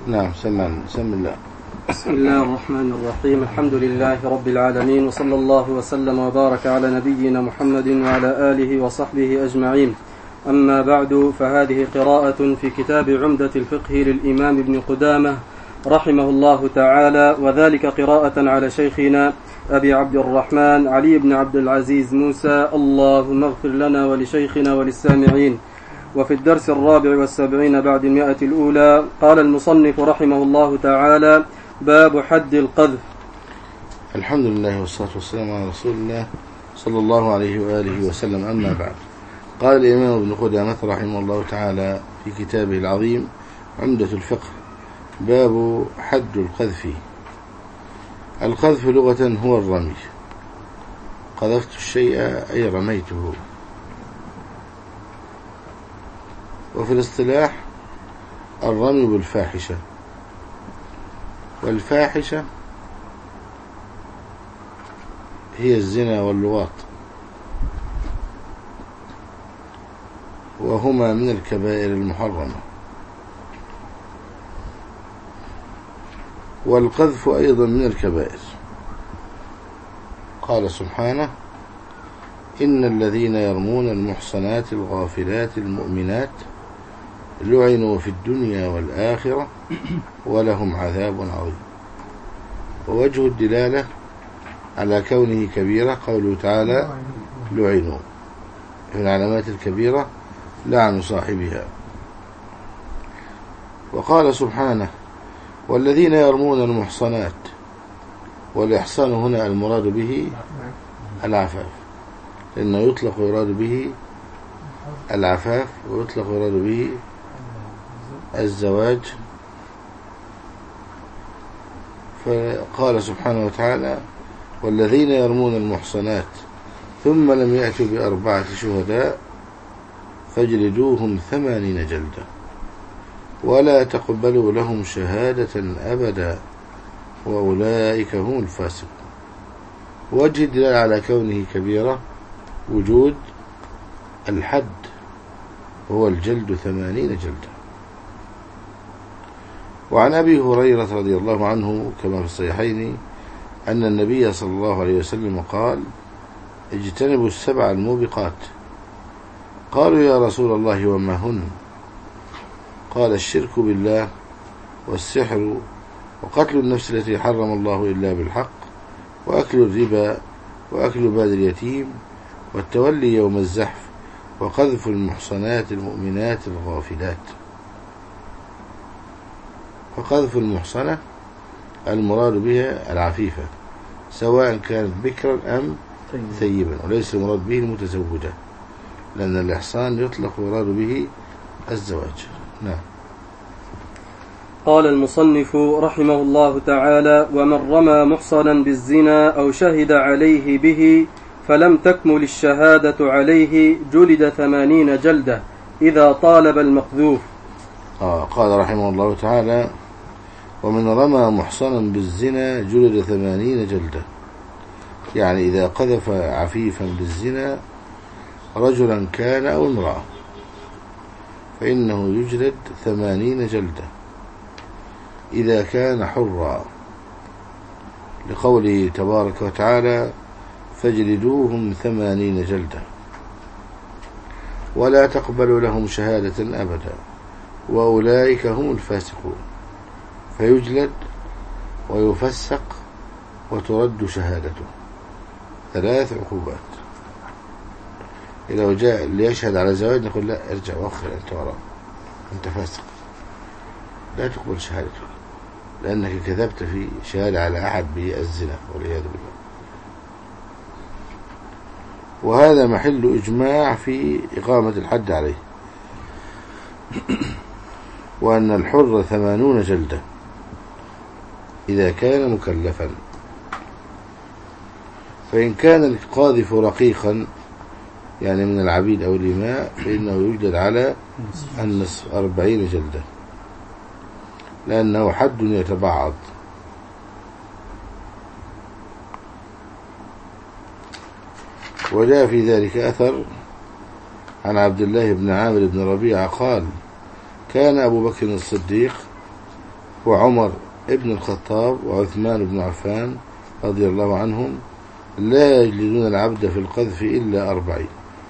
نعم. سم الله. بسم الله الرحمن الرحيم. الحمد لله رب العالمين، وصلى الله وسلم وبارك على نبينا محمد وعلى آله وصحبه أجمعين. أما بعد، فهذه قراءة في كتاب عمدة الفقه للإمام ابن قدامة رحمه الله تعالى، وذلك قراءة على شيخنا أبي عبد الرحمن علي بن عبد العزيز موسى، اللهم اغفر لنا ولشيخنا وللسامعين. وفي الدرس 74 بعد 100 الأولى قال المصنف رحمه الله تعالى: باب حد القذف. الحمد لله والصلاة والسلام على رسول الله صلى الله عليه وآله وسلم. أما بعد، قال الإمام ابن قدامة رحمه الله تعالى في كتابه العظيم عمدة الفقه: باب حد القذف. القذف لغة هو الرمي، قذفت الشيء أي رميته. وفي الاصطلاح الرمي بالفاحشة، والفاحشة هي الزنا واللواط، وهما من الكبائر المحرمة. والقذف أيضا من الكبائر. قال سبحانه: إن الذين يرمون المحصنات الغافلات المؤمنات لعنوا في الدنيا والآخرة ولهم عذاب عظيم. ووجه الدلالة على كونه كبيرة قوله تعالى: لعنوا. من العلامات الكبيرة لعن صاحبها. وقال سبحانه: والذين يرمون المحصنات. والإحصان هنا المراد به العفاف، لأنه يطلق ويراد به العفاف، ويطلق ويراد به الزواج. فقال سبحانه وتعالى: والذين يرمون المحصنات ثم لم يأتوا ب4 شهداء فاجلدوهم 80 جلدة ولا تقبلوا لهم شهادة أبدا وأولئك هم الفاسقون. وجه الدلالة على كونه كبيرة وجود الحد، وهو الجلد 80 جلدة. وعن أبي هريرة رضي الله عنه كما في الصحيحين أن النبي صلى الله عليه وسلم قال: اجتنبوا 7 الموبقات. قالوا: يا رسول الله وما هن؟ قال: الشرك بالله، والسحر، وقتل النفس التي حرم الله إلا بالحق، وأكل الربا، وأكل مال اليتيم، والتولي يوم الزحف، وقذف المحصنات المؤمنات الغافلات. فقذف المحصنة المراد بها العفيفة، سواء كانت بكرا أم ثيبا، وليس المراد به المتزوجة، لأن الإحصان يطلق ويراد به الزواج. نعم. قال المصنف رحمه الله تعالى: ومن رمى محصنا بالزنا أو شهد عليه به فلم تكمل الشهادة عليه جلد 80 جلدة إذا طالب المقذوف. قال رحمه الله تعالى: ومن رمى محصنا بالزنا جلد 80 جلدة، يعني إذا قذف عفيفا بالزنا رجلا كان أو امرأة فإنه يجلد 80 جلدة إذا كان حرا، لقوله تبارك وتعالى: فاجلدوهم 80 جلدة ولا تقبلوا لهم شهادة أبدا وأولئك هم الفاسقون. فيجلد ويفسق وترد شهادته، 3 عقوبات. إذا جاء ليشهد على زواج نقول: لا، ارجع وأخر، أنت وراء، أنت فاسق، لا تقبل شهادته، لأنك كذبت في شهادة على أحد بالزنا والعياذ بالله. وهذا محل إجماع في إقامة الحد عليه، وأن الحر 80 جلدة إذا كان مكلفا. فإن كان القاذف رقيقا، يعني من العبيد أو الإماء، فإنه يجلد على النصف 40 جلدة، لأنه حد يتبعض. وجاء في ذلك أثر عن عبد الله بن عامر بن ربيعة قال: كان أبو بكر الصديق وعمر ابن الخطاب وعثمان بن عفان رضي الله عنهم لا يجلدون العبد في القذف إلا 40.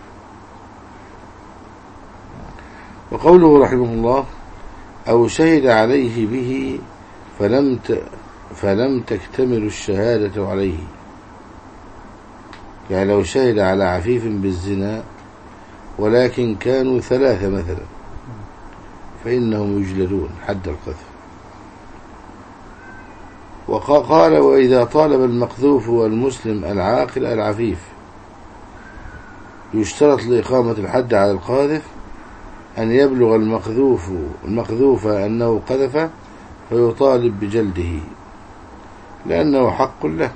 وقوله رحمه الله أو شهد عليه به فلم تكتمل الشهادة عليه، يعني لو شهد على عفيف بالزنا ولكن كانوا 3 مثلا فإنهم يجلدون حد القذف. وقال وإذا طالب المقذوف والمسلم العاقل العفيف يشترط لإقامة الحد على القاذف أن يبلغ المقذوف أنه قذف فيطالب بجلده لأنه حق له.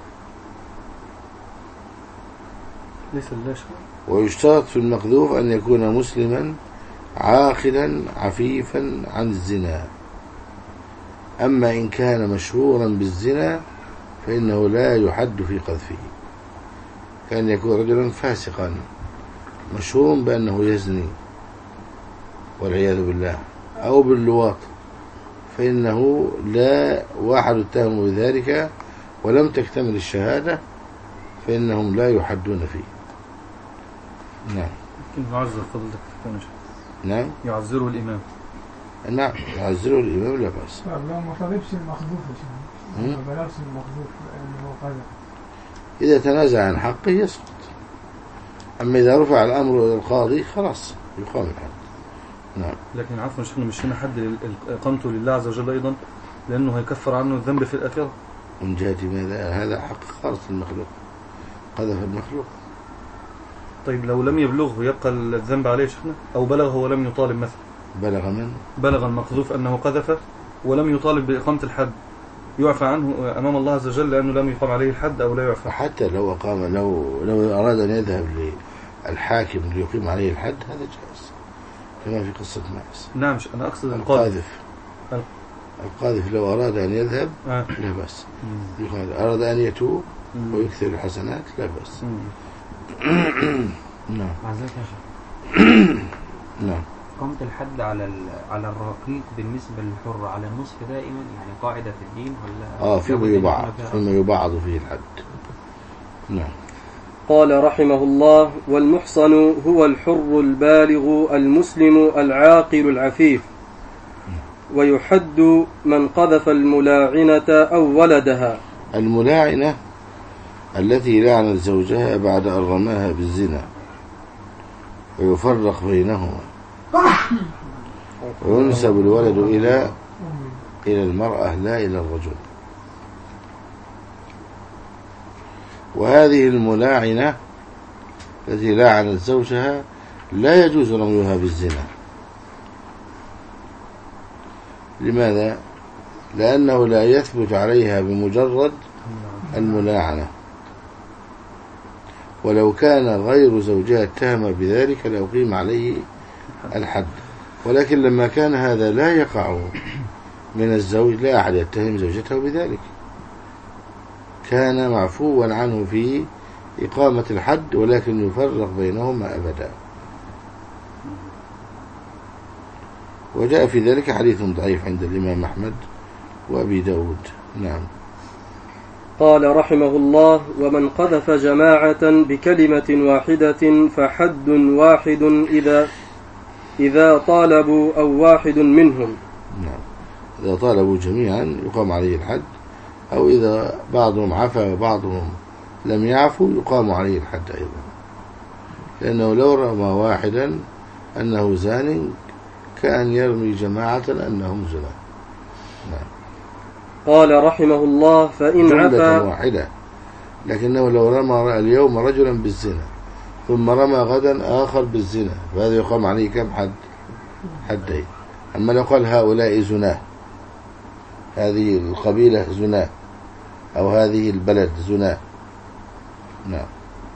ويشترط في المقذوف أن يكون مسلما عاقلا عفيفا عن الزنا. أما إن كان مشهورا بالزنا فإنه لا يحد في قذفه، كان يكون رجلا فاسقا مشهور بأنه يزني والعياذ بالله أو باللواط، فإنه لا واحد اتهم بذلك ولم تكتمل الشهادة فإنهم لا يحدون فيه. نعم. يعذر فضلك. نعم. يعذره الإمام. نعم يعذره الإمام لا بأس. لو ما طلبش المخذوف ما بلغش المخذوف لأنه قذف، إذا تنازع عن حقه يسقط. أما إذا رفع الأمر إلى القاضي خلاص يقام الحد. نعم. لكن عفوا شيخنا مش هنا حد إقامته لله عز وجل أيضا، لأنه هيكفر عنه الذنب في الآخرة. من جهة ماذا؟ هذا حق خالص المخلوق، قذف المخلوق. طيب لو لم يبلغه يبقى الذنب عليه شيخنا، أو بلغه ولم يطالب مثلا؟ بلغ من؟ بلغ المقذوف أنه قذف ولم يطالب بإقامة الحد، يعفى عنه أمام الله عز وجل لأنه لم يقام عليه الحد أو لا يعفى؟ حتى لو أقام لو أراد أن يذهب للحاكم ليقيم عليه الحد هذا جائز كما في قصة ماعز. نعم أنا أقصد القاذف لو أراد أن يذهب لا بأس، أراد أن يتوب ويكثر الحسنات لا بأس. نعم. نعم. إقامة الحد على الرقيق بالنسبة للحر على النصف دائما، يعني قاعدة في الدين ولا؟ فيما يبعض فيه الحد. نعم. قال رحمه الله والمحصن هو الحر البالغ المسلم العاقل العفيف، ويحد من قذف الملاعنة أو ولدها. الملاعنة التي لعنت زوجها بعد أن رماها بالزنا، ويفرق بينهما وينسب الولد إلى المرأة لا إلى الرجل. وهذه الملاعنة التي لعنت زوجها لا يجوز رميها بالزنا. لماذا؟ لأنه لا يثبت عليها بمجرد الملاعنة، ولو كان غير زوجها اتهم بذلك لأقيم عليه الحد، ولكن لما كان هذا لا يقع من الزوج لا أحد يتهم زوجته بذلك، كان معفوا عنه في إقامة الحد، ولكن يفرق بينهما أبدا. وجاء في ذلك حديث ضعيف عند الإمام أحمد وأبي داود. نعم. قال رحمه الله ومن قذف جماعة بكلمة واحدة فحد واحد إذا طالبوا أو واحد منهم. نعم. إذا طالبوا جميعا يقام عليه الحد، أو إذا بعضهم عفا وبعضهم لم يعفوا يقام عليه الحد أيضا، لأنه لو رمى واحدا أنه زان كأن يرمي جماعة أنهم زنا. نعم. قال رحمه الله فإن عفا واحدة، لكنه لو رمى اليوم رجلا بالزنا ثم رمى غدا آخر بالزنا فهذا يقام عليه كم حدين. أما لو قال هؤلاء زناه، هذه القبيلة زناه أو هذه البلد زناه. نعم.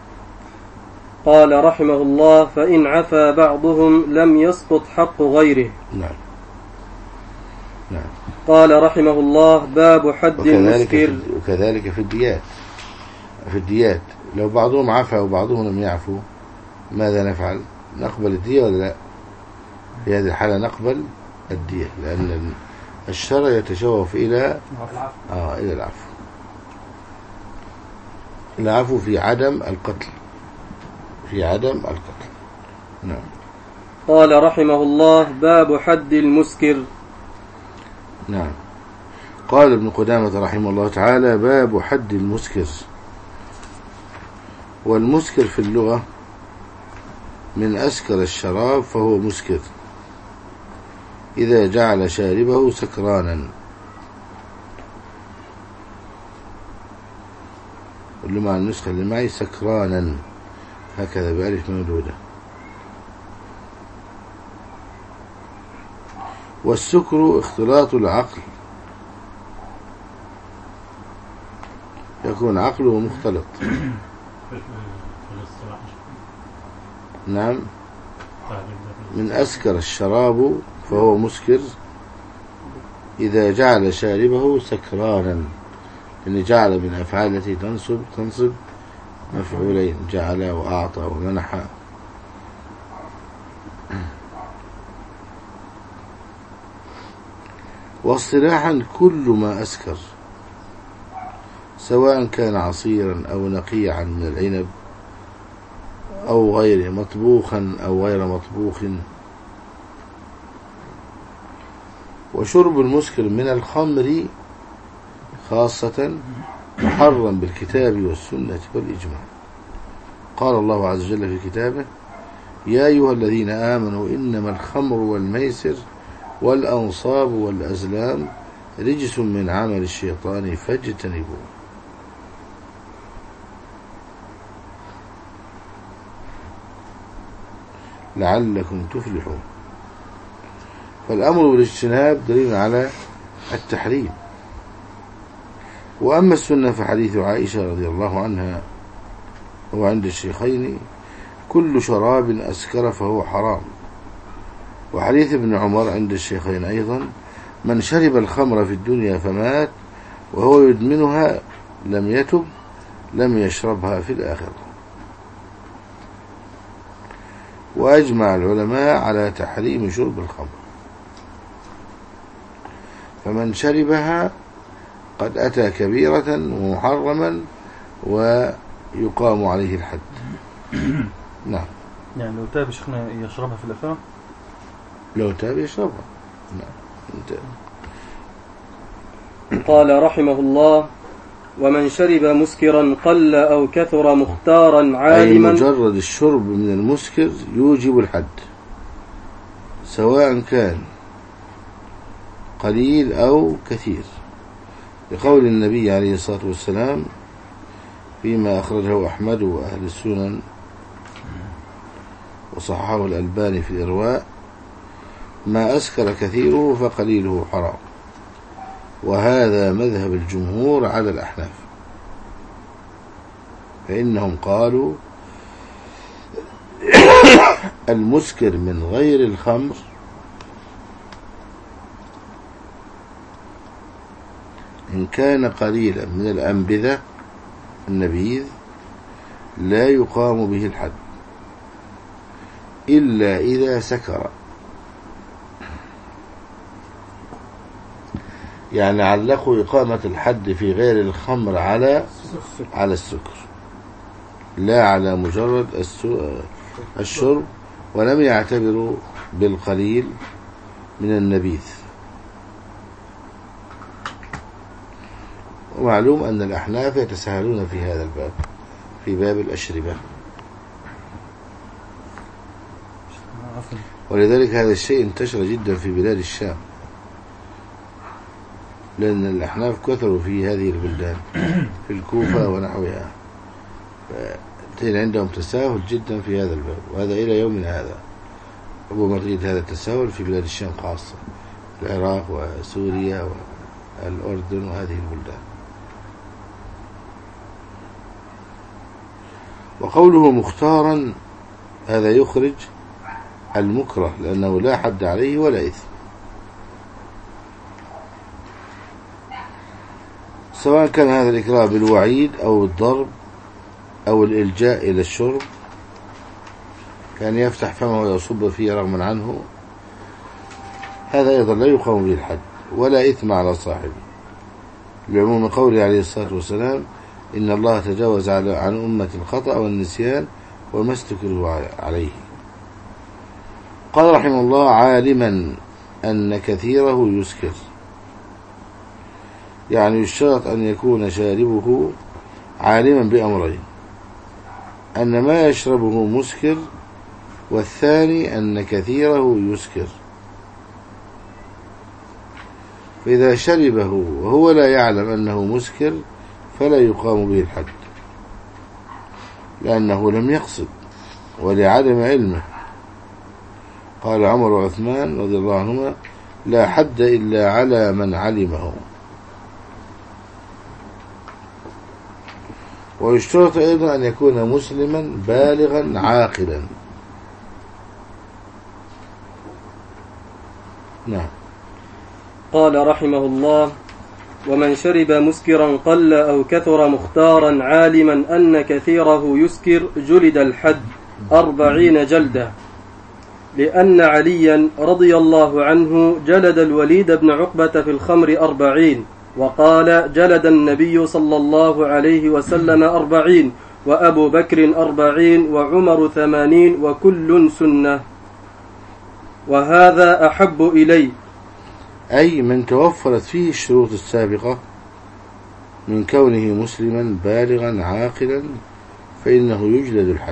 قال رحمه الله فإن عفا بعضهم لم يسقط حق غيره. نعم. نعم. قال رحمه الله باب حد المسكر. وكذلك في الديات لو بعضهم عفا وبعضهم لم يعفوا ماذا نفعل؟ نقبل الدية ولا لا؟ في هذه الحالة نقبل الدية، لأن الشرع يتشوف إلى إلى العفو. العفو في عدم القتل، في عدم القتل. نعم. قال رحمه الله: باب حد المسكر. نعم. قال ابن قدامة رحمه الله تعالى: باب حد المسكر. والمسكر في اللغة من أسكر الشراب فهو مسكر إذا جعل شاربه سكرانا. اللي مع النسخة اللي معي سكرانا هكذا بألف ممدودة. والسكر اختلاط العقل، يكون عقله مختلط. نعم. من أسكر الشراب فهو مسكر إذا جعل شاربه سكرانا، لأن جعل من أفعال التي تنصب مفعولين، جعل وأعطى ومنح. واصطلاحا كل ما أسكر سواء كان عصيرا أو نقيعا من العنب أو غيره، مطبوخا أو غير مطبوخ. وشرب المسكر من الخمر خاصة محرم بالكتاب والسنة والإجماع. قال الله عز وجل في كتابه: يا أيها الذين آمنوا إنما الخمر والميسر والأنصاب والأزلام رجس من عمل الشيطان فاجتنبوه. لعلكم تفلحون. فالأمر بالاجتناب دليل على التحريم. وأما السنة فحديث عائشة رضي الله عنها هو عند الشيخين: كل شراب أسكر فهو حرام. وحديث ابن عمر عند الشيخين أيضا: من شرب الخمر في الدنيا فمات وهو يدمنها لم يتب لم يشربها في الآخرة. وأجمع العلماء على تحريم شرب الخمر، فمن شربها قد أتى كبيرة ومحرما ويقام عليه الحد. نعم. يعني لو تاب شيخنا يشربها في الآخرة؟ لو تاب يشربها. نعم. قال رحمه الله: ومن شرب مسكرا قل أو كثر مختارا عالما. أي مجرد الشرب من المسكر يوجب الحد، سواء كان قليل أو كثير، لقول النبي عليه الصلاة والسلام فيما أخرجه أحمد وأهل السنن وصححه الألباني في الإرواء: ما أسكر كثيره فقليله حرام. وهذا مذهب الجمهور على الأحناف، فإنهم قالوا المسكر من غير الخمر إن كان قليلا من الأنبذة النبيذ لا يقام به الحد إلا إذا سكر. يعني علقوا إقامة الحد في غير الخمر على السكر، لا على مجرد الشرب، ولم يعتبروا بالقليل من النبيذ. ومعلوم أن الأحناف يتساهلون في هذا الباب، في باب الأشربة، ولذلك هذا الشيء انتشر جدا في بلاد الشام، لأن الأحناف كثروا في هذه البلدان في الكوفة ونحوها، عندهم تساهل جدا في هذا الباب، وهذا إلى يومنا هذا. أبو مريد هذا التساهل في بلاد الشام خاصة، العراق وسوريا والأردن وهذه البلدان. وقوله مختارا هذا يخرج المكره، لأنه لا حد عليه ولا إثم، سواء كان هذا الإكراه بالوعيد أو الضرب أو الإلجاء إلى الشرب، كان يفتح فمه ويصب فيه رغما عنه، هذا أيضا لا يقام به الحد. ولا إثم على صاحبه، لعموم قوله عليه الصلاة والسلام: إن الله تجاوز عن أمة الخطأ والنسيان وما استكرهوا عليه. قال رحمه الله: عالما أن كثيره يسكر، يعني يشترط أن يكون شاربه عالما بأمرين: أن ما يشربه مسكر، والثاني أن كثيره يسكر. فإذا شربه وهو لا يعلم أنه مسكر فلا يقام به الحد، لأنه لم يقصد ولعدم علمه. قال عمر وعثمان رضي الله عنهما: لا حد إلا على من علمه. ويشترط أيضا أن يكون مسلما بالغا عاقلا. نعم. قال رحمه الله: ومن شرب مسكرا قل أو كثر مختارا عالما أن كثيره يسكر جلد الحد 40 جلدة، لأن عليا رضي الله عنه جلد الوليد بن عقبة في الخمر 40، وقال: جلد النبي صلى الله عليه وسلم 40، وأبو بكر 40، وعمر 80، وكل سنة، وهذا أحب إلي. أي من توفرت فيه الشروط السابقة من كونه مسلما بالغا عاقلا فإنه يجلد الحد.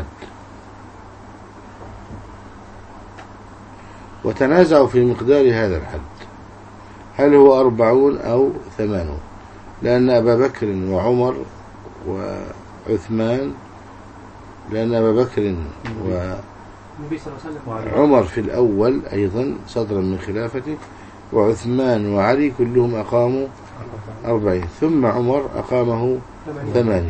وتنازعوا في مقدار هذا الحد، هل هو 40 أو 80، لأن أبا بكر وعمر وعثمان، لأن أبا بكر وعمر في الأول أيضا صدرا من خلافته، وعثمان وعلي كلهم أقاموا 40، ثم عمر أقامه 80.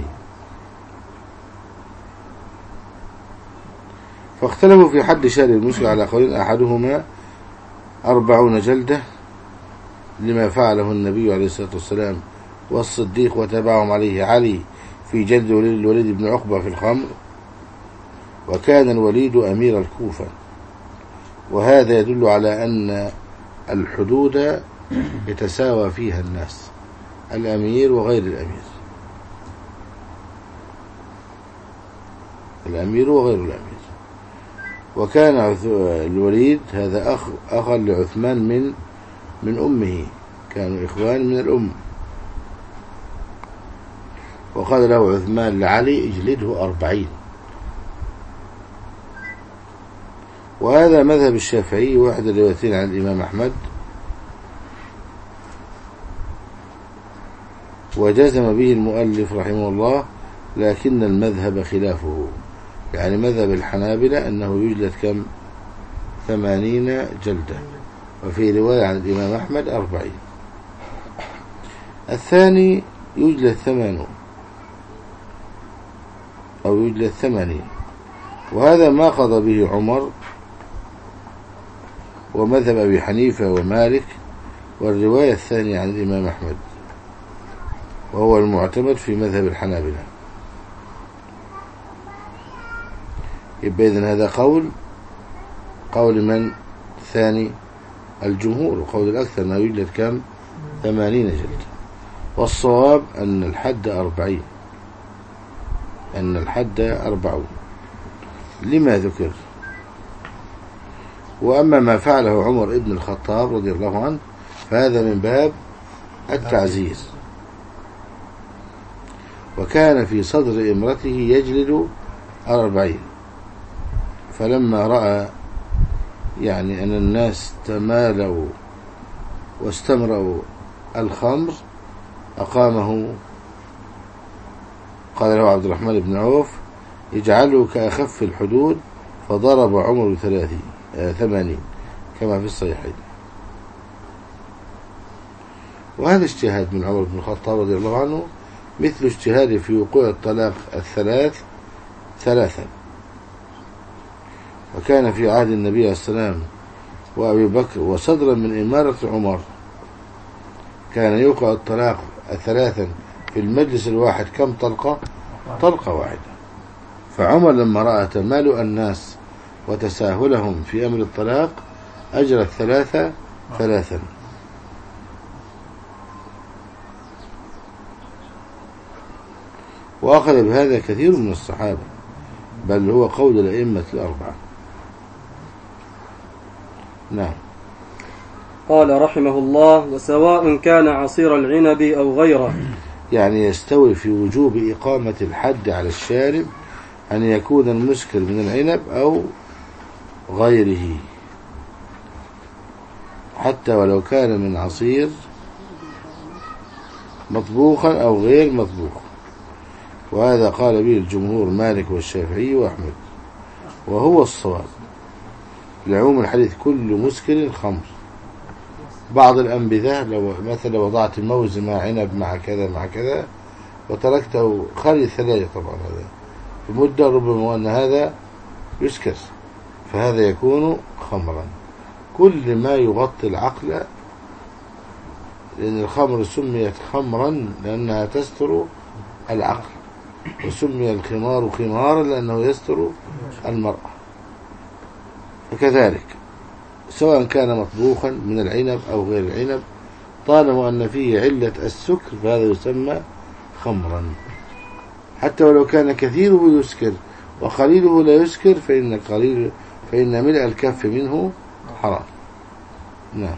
فاختلفوا في حد شارب المسكر على قولين: أحدهما 40 جلدة لما فعله النبي عليه الصلاة والسلام والصديق، وتبعهم عليه علي في جلد الوليد بن عقبة في الخمر، وكان الوليد أمير الكوفة. وهذا يدل على أن الحدود يتساوى فيها الناس، الأمير وغير الأمير، الأمير وغير الأمير. وكان الوليد هذا أخا لعثمان من أمه، كانوا إخوان من الأم. وقال له عثمان لعلي: اجلده 40. وهذا مذهب الشافعي، واحد الروايتين عن الإمام أحمد، وجزم به المؤلف رحمه الله، لكن المذهب خلافه، يعني مذهب الحنابلة أنه يجلد كم؟ 80 جلدة، وفي رواية عن الإمام أحمد 40. الثاني يجلد 80 أو يجلد 80، وهذا ما قضى به عمر ومذهب أبي حنيفة ومالك، والرواية الثانية عن الإمام أحمد، وهو المعتمد في مذهب الحنابلة. يبقى إذن هذا قول من؟ الثاني الجمهور، وقول الأكثر أنه يوجد كم؟ 80 جلد. والصواب أن الحد 40، أن الحد 40 لما ذكر. وأما ما فعله عمر ابن الخطاب رضي الله عنه فهذا من باب التعزير، وكان في صدر إمرته يجلد 40، فلما رأى يعني أن الناس تمالوا واستمروا الخمر أقامه. قال له عبد الرحمن بن عوف: اجعله كأخف الحدود، فضرب عمر 80 كما في الصحيحين. وهذا اجتهاد من عمر بن الخطاب رضي الله عنه، مثل اجتهاده في وقوع الطلاق 3، وكان في عهد النبي عليه السلام وأبي بكر، وصدرا من إمارة عمر كان يوقع الطلاق 3 في المجلس الواحد. كم طلقة؟ طلقة واحدة. فعمر لما رأى تمالؤ الناس وتساهلهم في أمر الطلاق أجرى 3. وأخذ بهذا كثير من الصحابة، بل هو قول الأئمة الأربعة. نعم. قال رحمه الله: وسواء كان عصير العنب أو غيره، يعني يستوي في وجوب إقامة الحد على الشارب أن يكون المسكر من العنب أو غيره، حتى ولو كان من عصير مطبوخا أو غير مطبوخ. وهذا قال به الجمهور مالك والشافعي وأحمد، وهو الصواب لعموم الحديث: كل مسكر خمر. بعض الأنبذة لو مثلا وضعت موز مع عنب مع كذا مع كذا وتركته خارج الثلاجة، طبعا هذا بمدة ربما أن هذا يسكر، فهذا يكون خمرا. كل ما يغطي العقل، لأن الخمر سميت خمرا لأنها تستر العقل، وسمي الخمار خمارا لأنه يستر المرأة. وكذلك سواء كان مطبوخا من العنب أو غير العنب، طالما أن فيه علة السكر فهذا يسمى خمرا، حتى ولو كان كثيره يسكر وقليله لا يسكر، فإن ملء الكف منه حرام. نعم.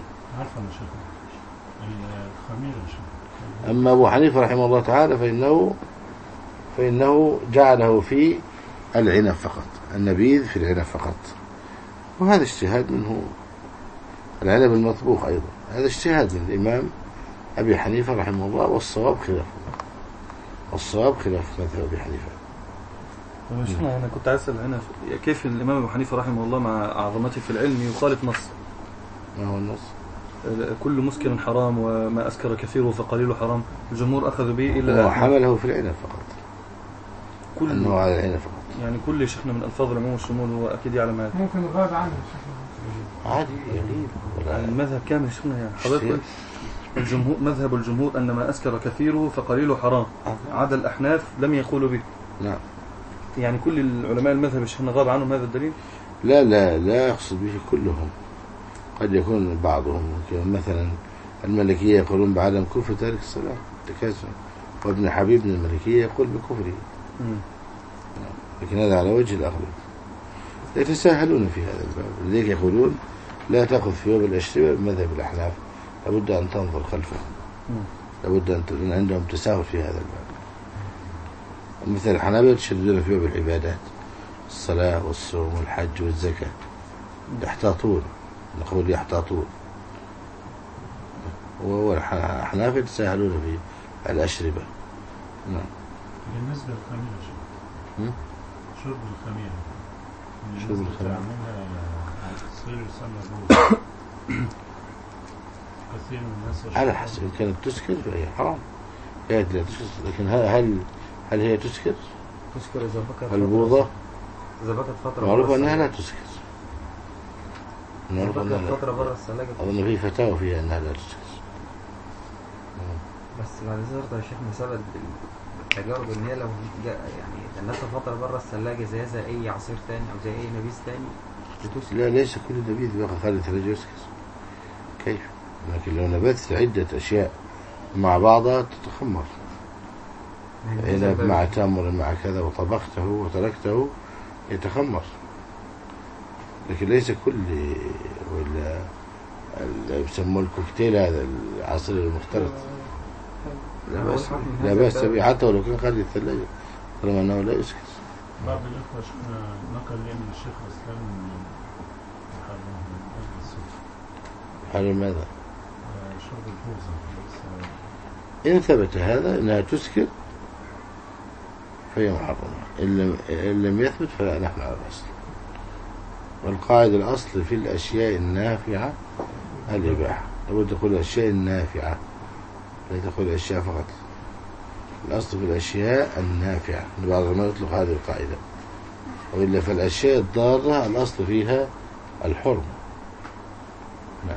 أما أبو حنيفة رحمه الله تعالى فإنه جعله في العنب فقط، النبيذ في العنب فقط، وهذا اجتهاد منه. العنب المطبوخ أيضا هذا اجتهاد من الإمام أبي حنيفة رحمه الله، والصواب خلاف مذهب أبي حنيفة. أنا كنت عايز أسأل هنا كيف الإمام أبو حنيفة رحمه الله مع عظمته في العلم يخالف نص؟ ما هو النص؟ كل مسكر حرام وما أسكر كثيره فقليله حرام. الجمهور أخذ به إلا وحمله في العنب فقط، أنه على العنب فقط. يعني كل شيخنا من ألفاظ العموم والشمول هو أكيد يعلم هذا. ممكن غاب عنه عادي يغيب. المذهب كامل شيخنا يعني حضرتك الجمهور، مذهب الجمهور أن ما أسكر كثيره فقليله حرام، عدا الأحناف لم يقولوا به. نعم. يعني كل العلماء المذهب شيخنا غاب عنهم هذا الدليل؟ لا يقصد به كلهم، قد يكون بعضهم. مثلا الملكية يقولون بعدم كفر تارك الصلاة تكاسلا، وابن حبيب من الملكية يقول بكفره، لكن هذا على وجه الأغلب. يتساهلون في هذا الباب، لذلك يقولون لا تأخذ في باب الأشربة بمذهب الأحناف، لابد أن تنظر خلفه، لابد أن عندهم تساهل في هذا الباب. مثل الحنابلة يتشددون في باب العبادات، الصلاة والصوم والحج والزكاة، يحتاطون، نقول يحتاطون. والحنابلة يتساهلون في الأشربة. نعم. بالنسبة للخميرة شرب الخميرة تصير يسمى كثير من الناس على حسب، إن كانت تسكر فهي حرام، لا تسكر. لكن هل هي تسكر؟ تسكر إذا بقت البوضة إذا بقت فترة معروف أنها لا تسكر. إذا بقت فترة برا الثلاجة أظن في فتاوى فيها أنها لا تسكر. بس بعد ذلك يا شيخنا ثبت بالتجارب إن هي لو يعني تنتها فترة برا الثلاجة زي أي عصير تاني أو زي أي نبيذ تاني بتسكر. لا، ليس كل نبيذ بقى خارج الثلاجة يسكر. كيف؟ لكن لو نبذت عدة أشياء مع بعضها تتخمر، عنب مع تمر مع كذا وطبخته وتركته يتخمر. لكن ليس كل، ولا يسموه الكوكتيل هذا العصير المختلط لا بأس به حتى ولو كان خارج الثلاجة طالما أنه لا يسكر. بعض الإخوة شفنا نقل لنا الشيخ الإسلام حرم ماذا؟ شرب البوظة. إن ثبت هذا أنها تسكر فهي محرمة، إن لم يثبت فلا نحن على الأصل. والقاعدة الأصل في الأشياء النافعة الإباحة، لابد تقول الأشياء النافعة، لا تقول الأشياء فقط. الأصل في الأشياء النافعة، بعض ما يطلق هذه القاعدة، وإلا فالأشياء الضارة الأصل فيها الحرم. نعم.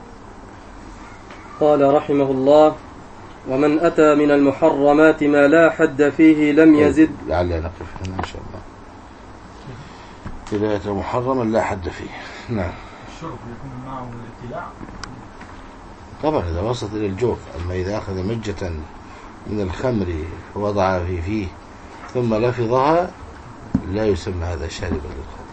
قال رحمه الله: ومن أتى من المحرمات ما لا حد فيه لم يزد. لعلنا نقف هنا إن شاء الله. إذا أتى محرما لا حد فيه. نعم. الشرب يكون معه الابتلاع طبعا إذا وصلت إلى الجوف. أما إذا أخذ مجة من الخمر ووضع فيه ثم لفظها لا يسمى هذا شاربا للخمر،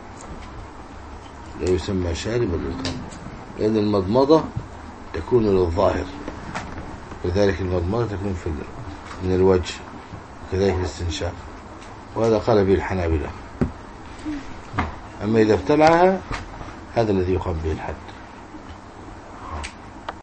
لا يسمى شاربا للخمر، لأن المضمضة تكون للظاهر، لذلك المضمضة تكون من الوجه، وكذلك الاستنشاق، وهذا قال به الحنابلة. أما إذا ابتلعها هذا الذي يقام به الحد.